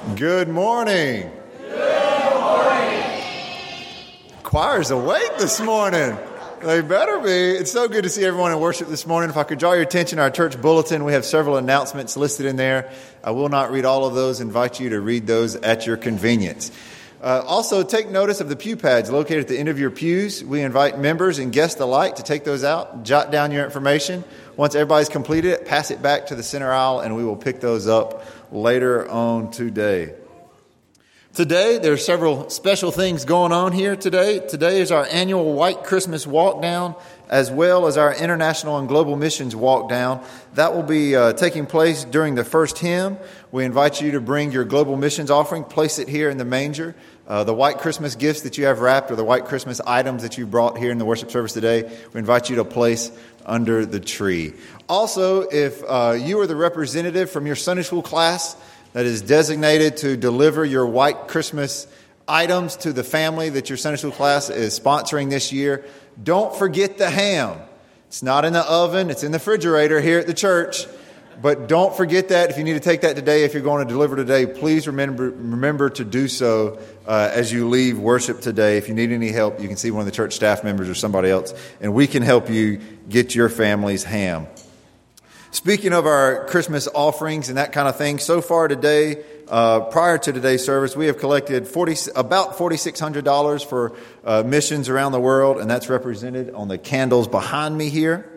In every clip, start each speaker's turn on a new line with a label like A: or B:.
A: Good morning.
B: Good morning.
A: Choir's awake this morning. They better be. It's so good to see everyone in worship this morning. If I could draw your attention to our church bulletin, we have several announcements listed in there. I will not read all of those. Invite you to read those at your convenience. Also, take notice of the pew pads located at the end of your pews. We invite members and guests alike to take those out, jot down your information. Once everybody's completed it, pass it back to the center aisle, and we will pick those up later on today. Today, there are several special things going on here today. Today is our annual White Christmas Walk Down, as well as our International and Global Missions Walk Down. That will be taking place during the first hymn. We invite you to bring your Global Missions offering, place it here in the manger. The white Christmas gifts that you have wrapped or the white Christmas items that you brought here in the worship service today, we invite you to place under the tree. Also, if you are the representative from your Sunday school class that is designated to deliver your white Christmas items to the family that your Sunday school class is sponsoring this year, don't forget the ham. It's not in the oven, it's in the refrigerator here at the church. But don't forget that. If you need to take that today, if you're going to deliver today, please remember to do so as you leave worship today. If you need any help, you can see one of the church staff members or somebody else, and we can help you get your family's ham. Speaking of our Christmas offerings and that kind of thing, so far today, prior to today's service, we have collected about $4,600 for missions around the world, and that's represented on the candles behind me here.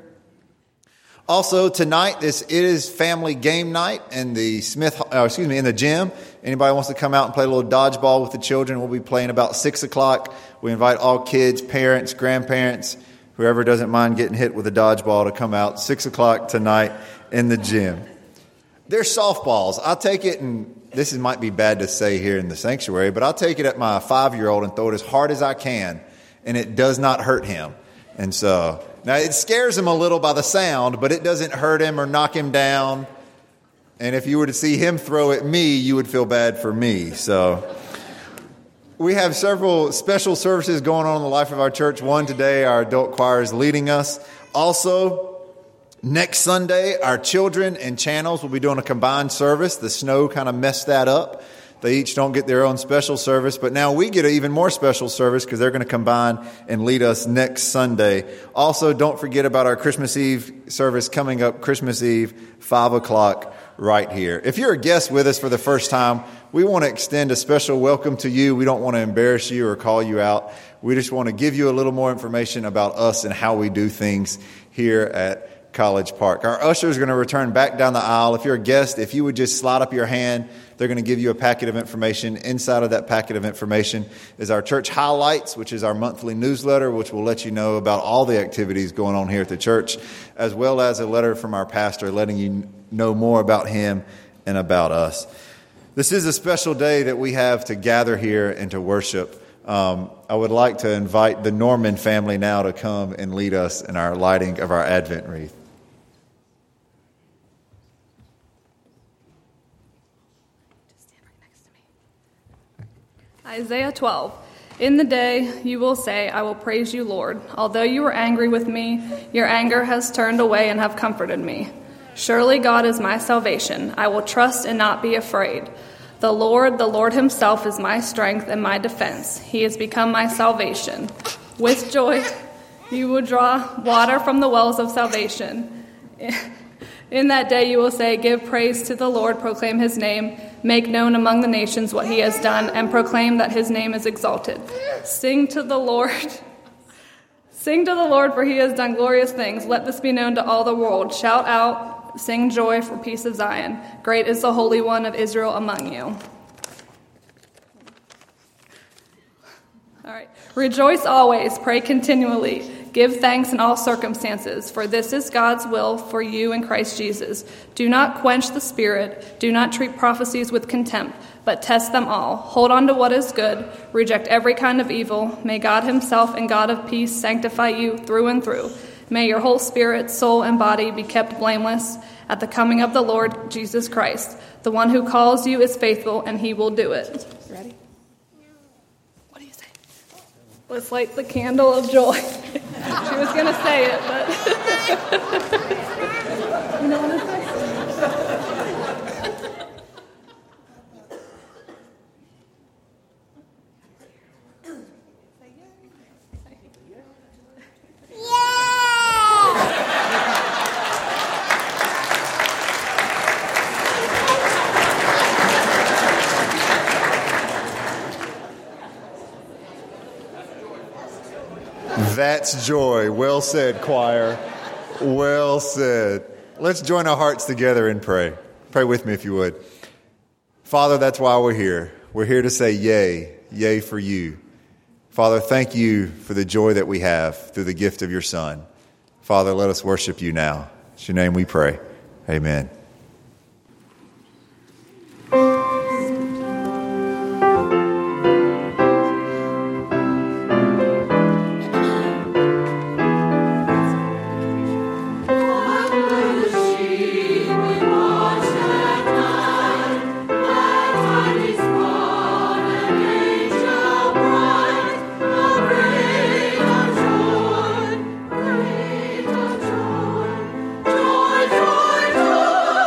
A: Also, tonight, it is family game night in the in the gym. Anybody wants to come out and play a little dodgeball with the children? We'll be playing about 6 o'clock. We invite all kids, parents, grandparents, whoever doesn't mind getting hit with a dodgeball to come out 6 o'clock tonight in the gym. There's softballs. I'll take it, and this might be bad to say here in the sanctuary, but I'll take it at my 5-year-old and throw it as hard as I can, and it does not hurt him. And so, now it scares him a little by the sound, but it doesn't hurt him or knock him down. And if you were to see him throw at me, you would feel bad for me. So we have several special services going on in the life of our church. One today, our adult choir is leading us. Also, next Sunday, our children and channels will be doing a combined service. The snow kind of messed that up. They each don't get their own special service, but now we get an even more special service because they're going to combine and lead us next Sunday. Also, don't forget about our Christmas Eve service coming up Christmas Eve, 5 o'clock right here. If you're a guest with us for the first time, we want to extend a special welcome to you. We don't want to embarrass you or call you out. We just want to give you a little more information about us and how we do things here at College Park. Our ushers are going to return back down the aisle. If you're a guest, if you would just slide up your hand, they're going to give you a packet of information. Inside of that packet of information is our church highlights, which is our monthly newsletter, which will let you know about all the activities going on here at the church, as well as a letter from our pastor letting you know more about him and about us. This is a special day that we have to gather here and to worship. I would like to invite the Norman family now to come and lead us in our lighting of our Advent wreath.
C: Isaiah 12. In the day you will say, I will praise you, Lord. Although you were angry with me, your anger has turned away and have comforted me. Surely God is my salvation. I will trust and not be afraid. The Lord himself is my strength and my defense. He has become my salvation. With joy you will draw water from the wells of salvation. In that day you will say, give praise to the Lord, proclaim his name, make known among the nations what he has done, and proclaim that his name is exalted. Sing to the Lord, for he has done glorious things. Let this be known to all the world. Shout out, sing joy for peace of Zion. Great is the Holy One of Israel among you. All right. Rejoice always, pray continually. Give thanks in all circumstances, for this is God's will for you in Christ Jesus. Do not quench the Spirit. Do not treat prophecies with contempt, but test them all. Hold on to what is good. Reject every kind of evil. May God himself and God of peace sanctify you through and through. May your whole spirit, soul, and body be kept blameless at the coming of the Lord Jesus Christ. The one who calls you is faithful, and he will do it. Ready? What do you say? Let's light the candle of joy. She was going to say it, but... You know what I'm saying?
A: That's joy. Well said, choir. Well said. Let's join our hearts together and pray. Pray with me if you would. Father, that's why we're here. We're here to say yay, yay for you. Father, thank you for the joy that we have through the gift of your Son. Father, let us worship you now. In your name we pray. Amen.
B: Joy, joy, joy.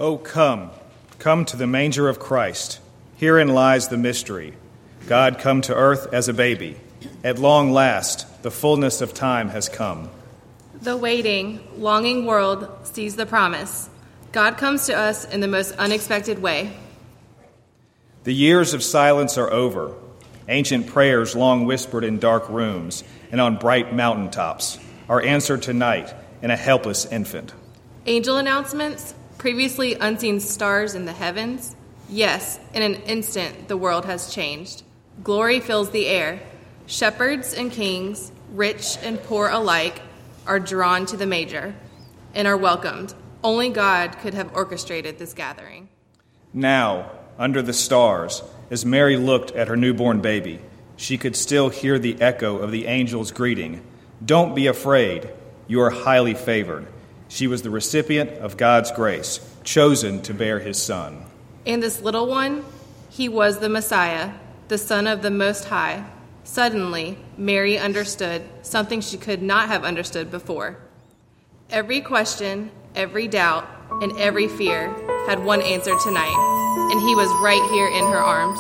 D: Oh, come to the manger of Christ. Herein lies the mystery. God come to earth as a baby. At long last, the fullness of time has come.
E: The waiting, longing world sees the promise. God comes to us in the most unexpected way.
D: The years of silence are over. Ancient prayers long whispered in dark rooms and on bright mountaintops are answered tonight in a helpless infant.
E: Angel announcements, previously unseen stars in the heavens. Yes, in an instant the world has changed. Glory fills the air. Shepherds and kings, rich and poor alike, are drawn to the manger and are welcomed. Only God could have orchestrated this gathering.
D: Now, under the stars, as Mary looked at her newborn baby, she could still hear the echo of the angel's greeting. Don't be afraid. You are highly favored. She was the recipient of God's grace, chosen to bear his son.
E: And this little one, he was the Messiah, the Son of the Most High. Suddenly, Mary understood something she could not have understood before. Every question, every doubt, and every fear had one answer tonight, and he was right here in her arms.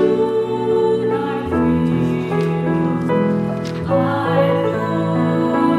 B: I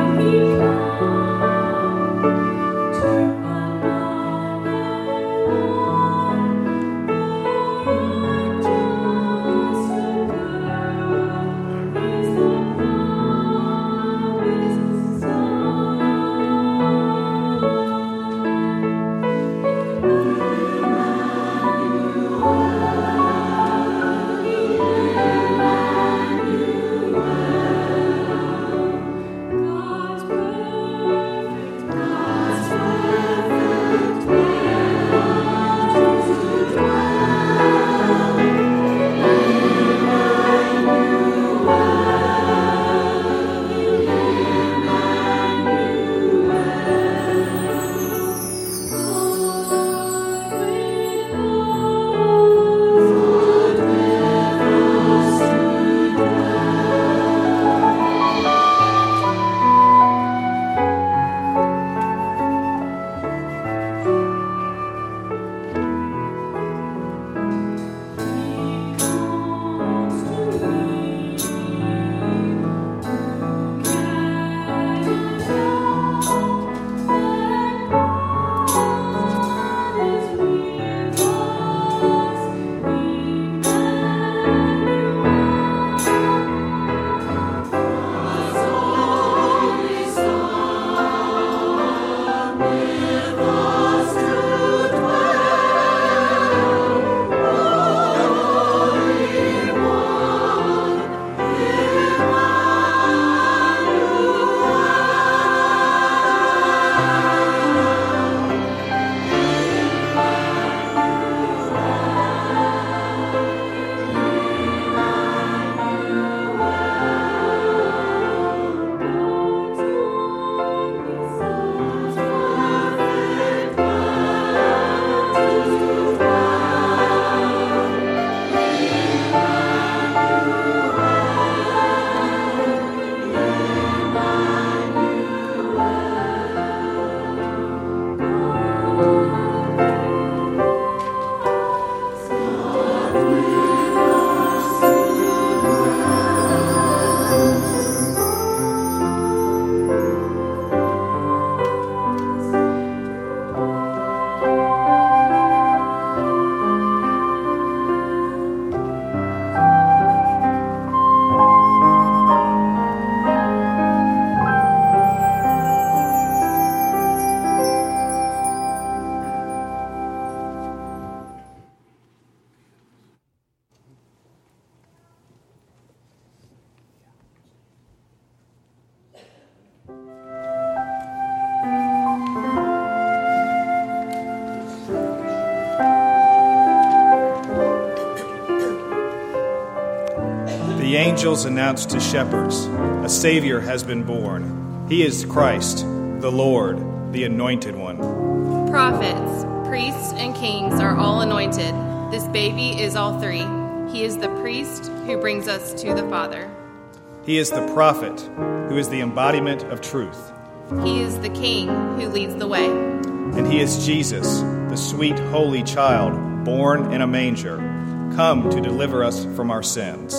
D: angels announced to shepherds, a Savior has been born. He is Christ, the Lord, the Anointed One.
E: Prophets, priests, and kings are all anointed. This baby is all three. He is the priest who brings us to the Father.
D: He is the prophet who is the embodiment of truth.
E: He is the king who leads the way.
D: And he is Jesus, the sweet, holy child, born in a manger, come to deliver us from our sins.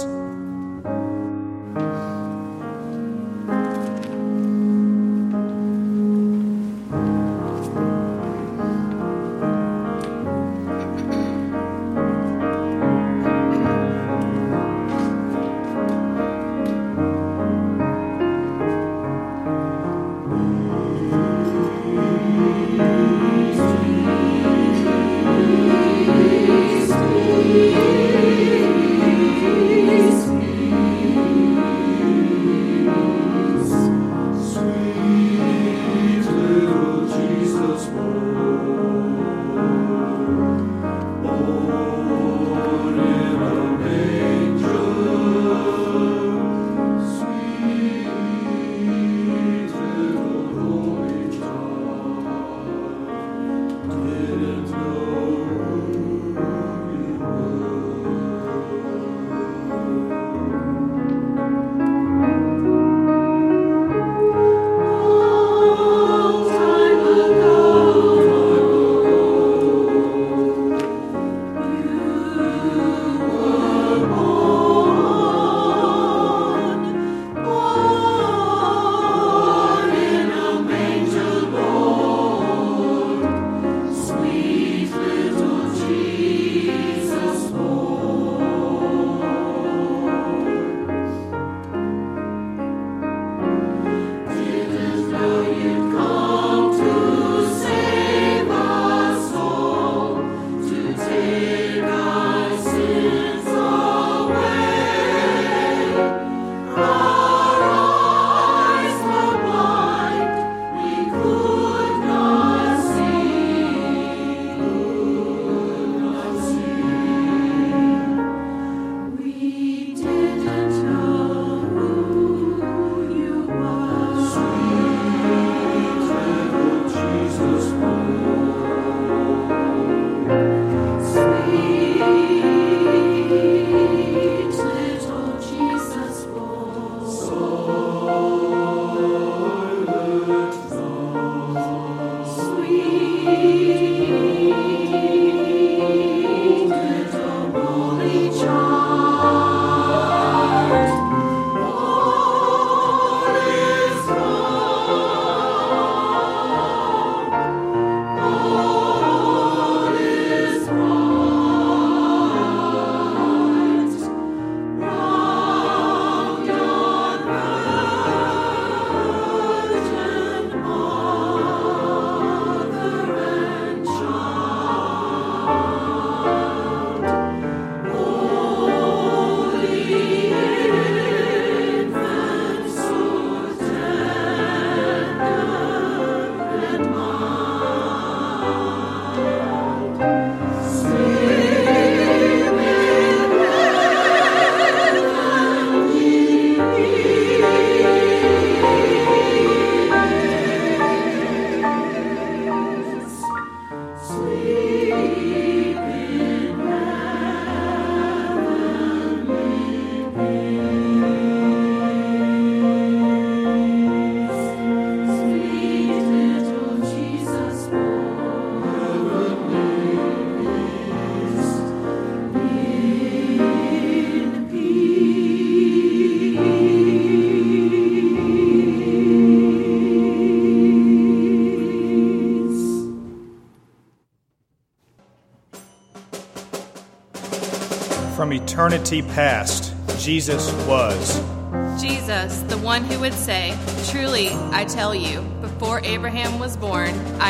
D: From eternity past, Jesus was.
E: Jesus, the one who would say, "Truly, I tell you, before Abraham was born, I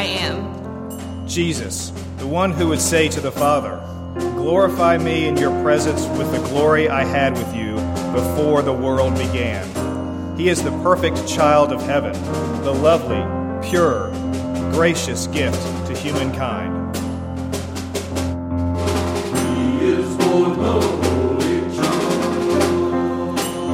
E: am."
D: Jesus, the one who would say to the Father, "Glorify me in your presence with the glory I had with you before the world began." He is the perfect child of heaven, the lovely, pure, gracious gift to humankind.
B: He is born the Holy Child.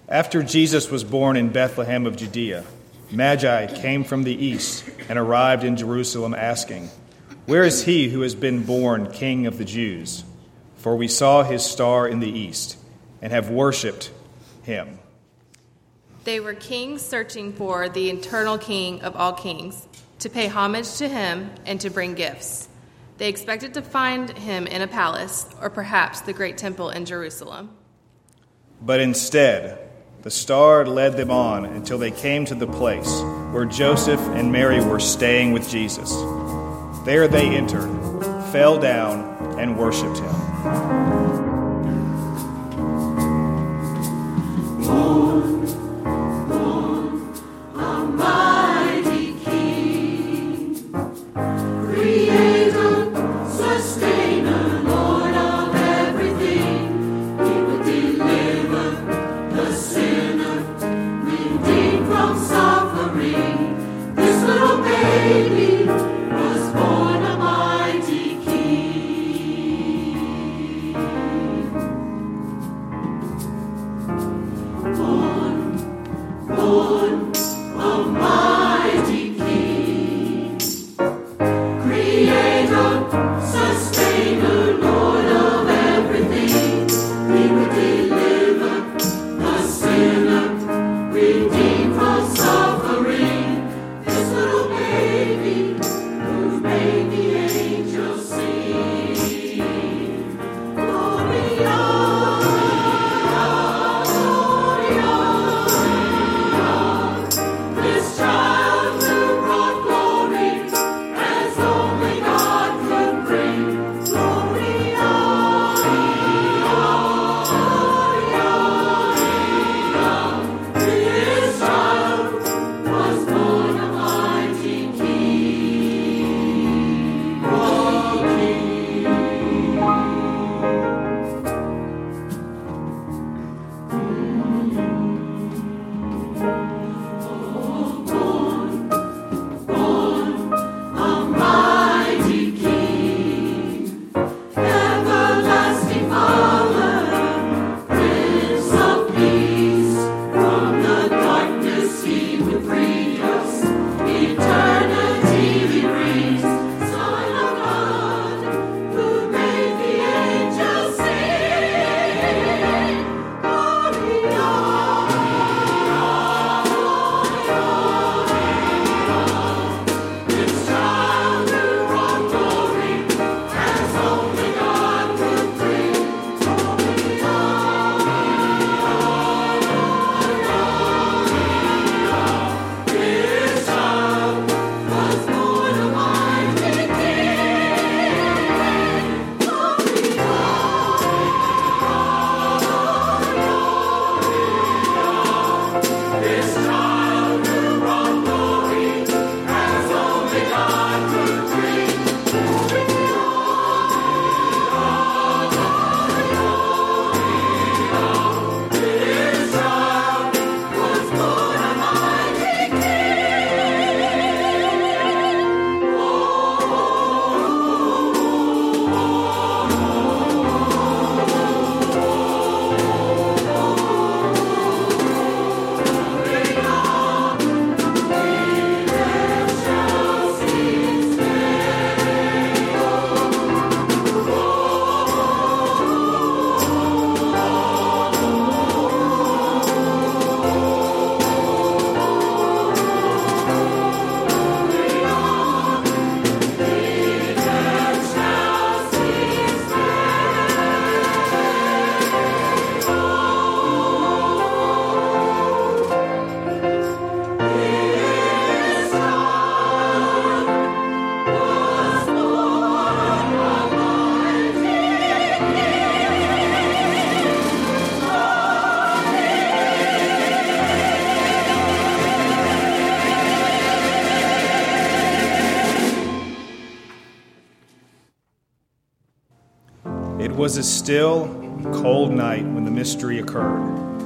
D: After Jesus was born in Bethlehem of Judea, Magi came from the east and arrived in Jerusalem asking, "Where is he who has been born King of the Jews? For we saw his star in the east and have worshipped him."
E: They were kings searching for the eternal King of all kings, to pay homage to him and to bring gifts. They expected to find him in a palace, or perhaps the great temple in Jerusalem.
D: But instead, the star led them on until they came to the place where Joseph and Mary were staying with Jesus. There they entered, fell down, and worshipped him. It was a still, cold night when the mystery occurred.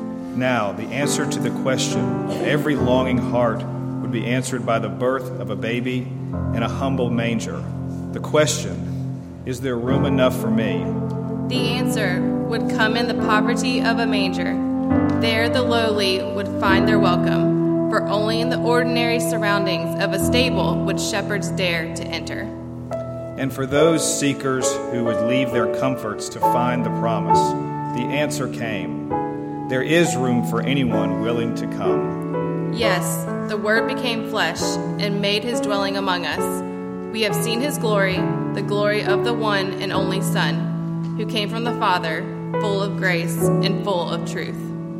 D: Now, the answer to the question of every longing heart would be answered by the birth of a baby in a humble manger. The question, is there room enough for me?
E: The answer would come in the poverty of a manger. There the lowly would find their welcome, for only in the ordinary surroundings of a stable would shepherds dare to enter.
D: And for those seekers who would leave their comforts to find the promise, the answer came. There is room for anyone willing to come.
E: Yes, the Word became flesh and made his dwelling among us. We have seen his glory, the glory of the one and only Son, who came from the Father, full of grace and full of truth.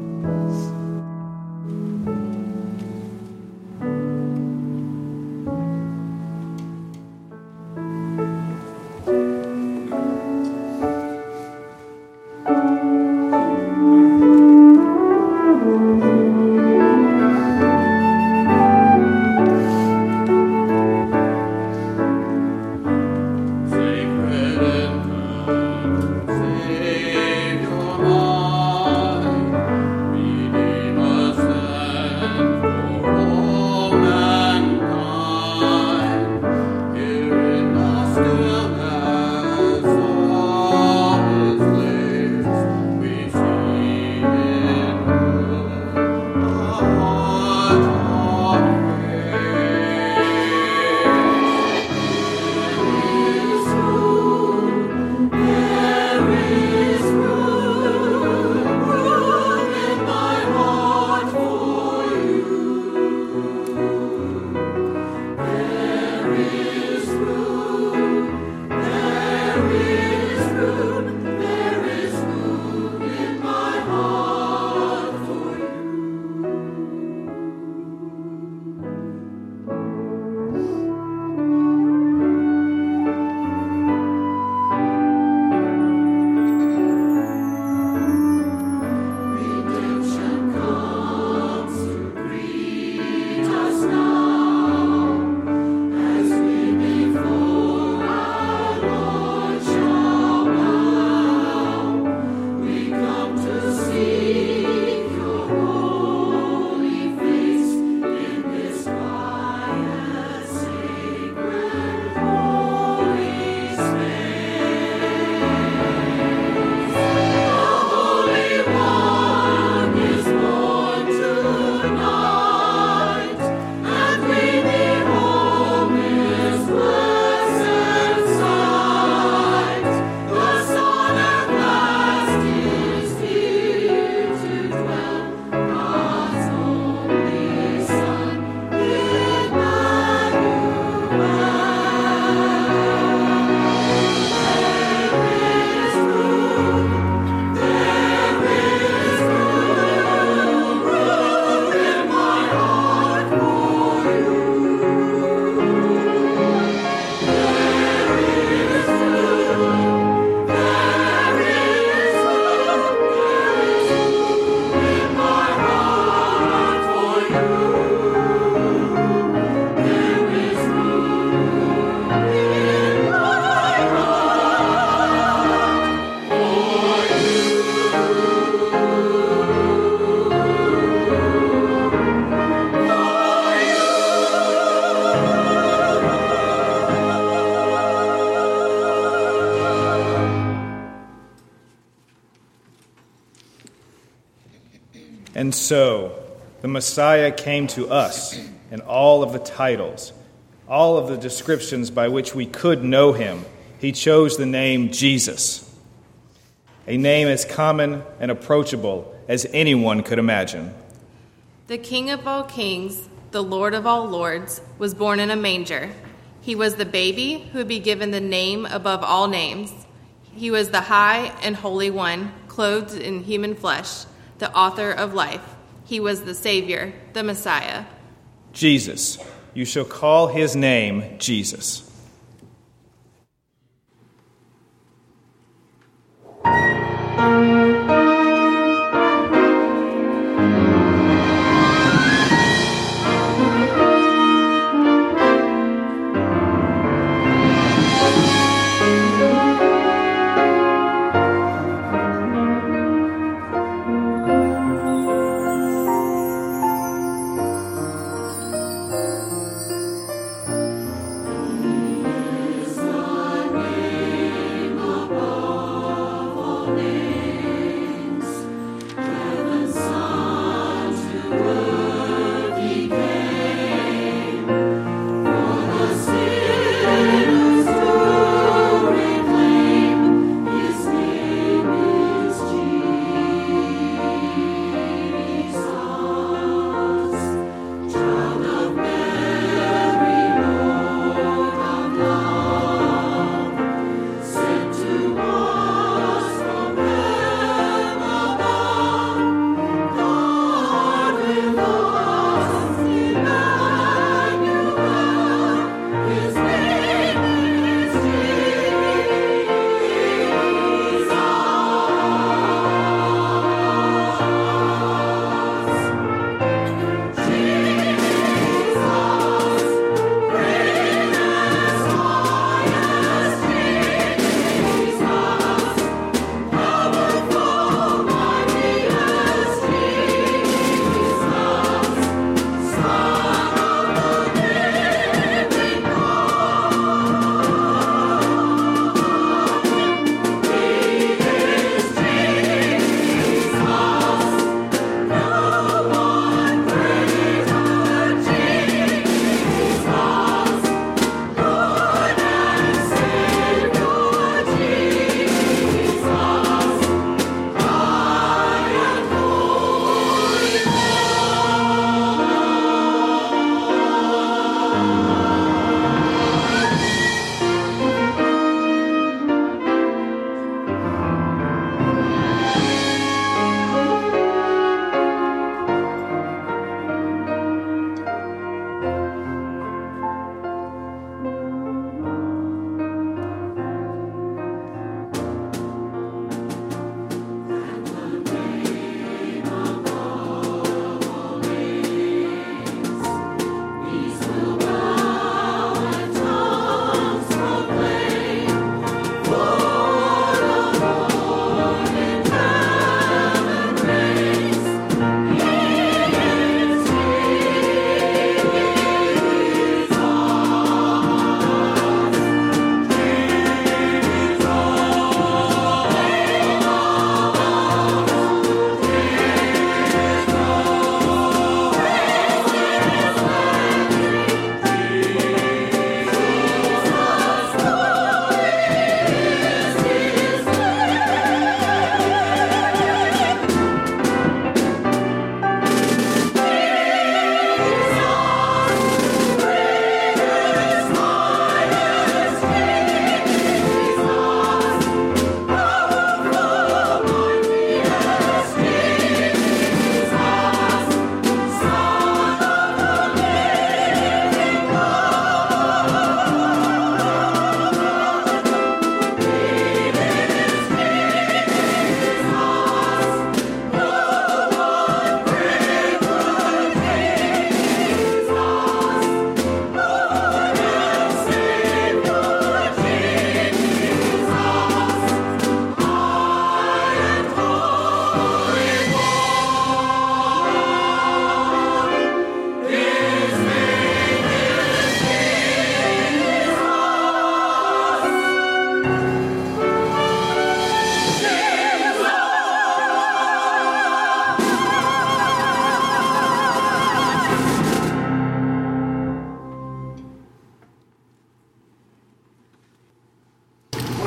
D: And so the Messiah came to us in all of the titles, all of the descriptions by which we could know him. He chose the name Jesus, a name as common and approachable as anyone could imagine.
E: The King of all kings, the Lord of all lords, was born in a manger. He was the baby who would be given the name above all names. He was the high and holy one, clothed in human flesh, the author of life. He was the Savior, the Messiah.
D: Jesus. You shall call his name Jesus.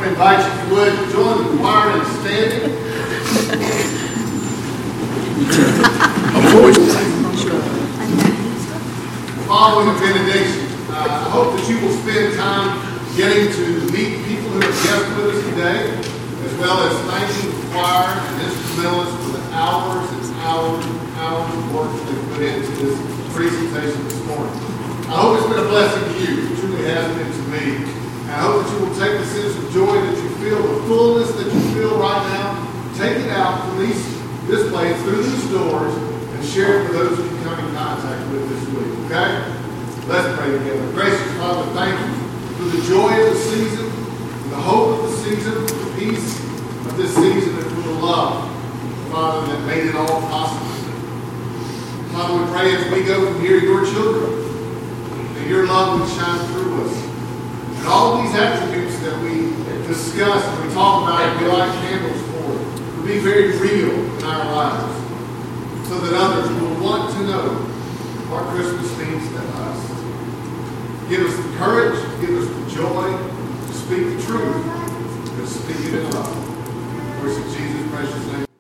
F: want to invite you, if you would, to join the choir in standing. Following the benediction, I hope that you will spend time getting to meet people who are guests with us today, as well as thanking the choir and instrumentalists for the hours and hours and hours of work that they put into this presentation this morning. I hope it's been a blessing to you. It truly has been to me. And I hope that you will take the sense of joy that you feel, the fullness that you feel right now, take it out from this place, through these doors, and share it with those who you come in contact with this week. Okay? Let's pray together. Gracious Father, thank you for the joy of the season, for the hope of the season, for the peace of this season, and for the love, Father, that made it all possible. Father, we pray as we go from here, your children, that your love would shine through us. And all of these attributes that we discuss and we talk about and we light candles for would be very real in our lives, so that others will want to know what Christmas means to us. Give us the courage, give us the joy to speak the truth, and to speak it in love. Of course, in Jesus' precious name.